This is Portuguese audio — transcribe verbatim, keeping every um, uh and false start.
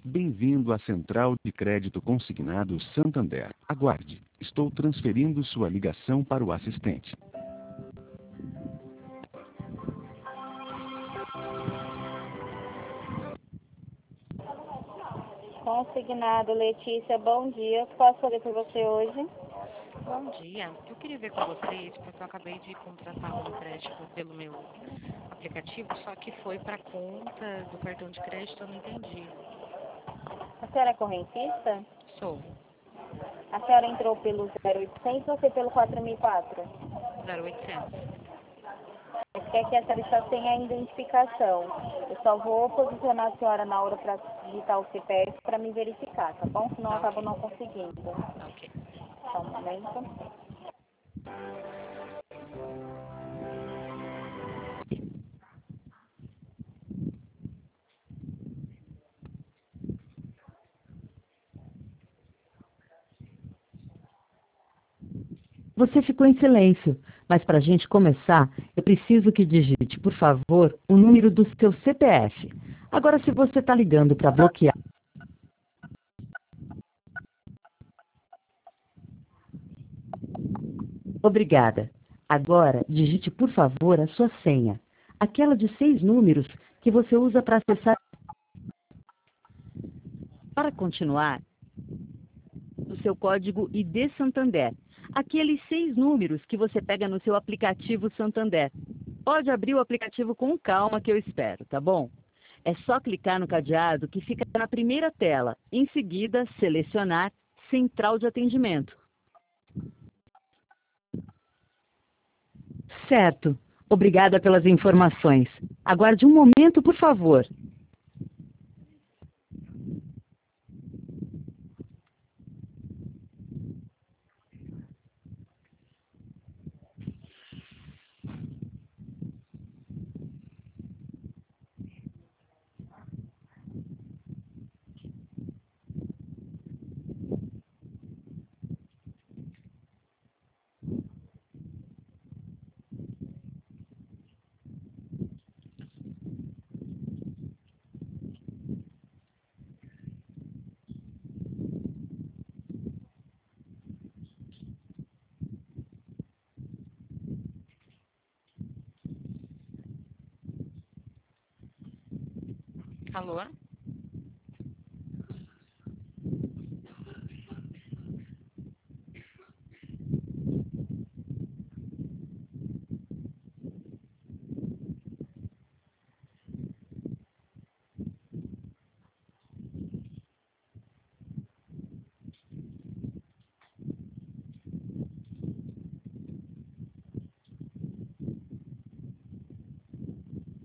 Bem-vindo à Central de Crédito Consignado Santander. Aguarde. Estou transferindo sua ligação para o assistente. Consignado, Letícia, bom dia. O que posso fazer por você hoje? Bom dia. Eu queria ver com vocês, porque eu acabei de contratar um empréstimo pelo meu aplicativo, só que foi para conta do cartão de crédito, eu não entendi. A senhora é correntista? Sou A senhora entrou pelo zero oitocentos ou foi pelo quatro mil e quatro? zero oitocentos. Quer que essa lista tenha a identificação. Eu só vou posicionar a senhora na hora para digitar o C P F para me verificar, tá bom? Senão eu Tá acabo ok. não conseguindo. Tá ok. Só um momento. Você ficou em silêncio, mas para a gente começar, eu preciso que digite, por favor, o número do seu C P F. Agora, se você está ligando para bloquear... Obrigada. Agora, digite, por favor, a sua senha. Aquela de seis números que você usa para acessar... Para continuar, o seu código I D Santander. Aqueles seis números que você pega no seu aplicativo Santander. Pode abrir o aplicativo com calma que eu espero, tá bom? É só clicar no cadeado que fica na primeira tela. Em seguida, selecionar Central de Atendimento. Certo. Obrigada pelas informações. Aguarde um momento, por favor. Alô?